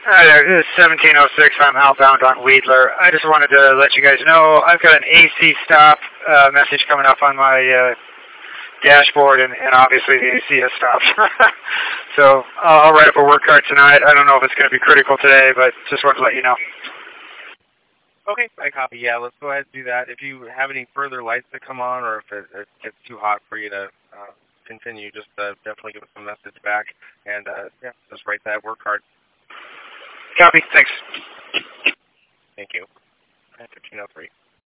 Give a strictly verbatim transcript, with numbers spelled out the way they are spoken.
Hi there, this is seventeen oh six. I'm outbound on Weedler. I just wanted to let you guys know I've got an A C stop uh, message coming up on my uh, dashboard, and, and obviously the A C has stopped. So uh, I'll write up a work card tonight. I don't know if it's going to be critical today, but just wanted to let you know. Okay, I copy. Yeah, let's go ahead and do that. If you have any further lights that come on, or if it, it gets too hot for you to uh, continue, just uh, definitely give us a message back, and uh, yeah, just write that work card. Copy. Thanks. Thank you. fifteen oh three.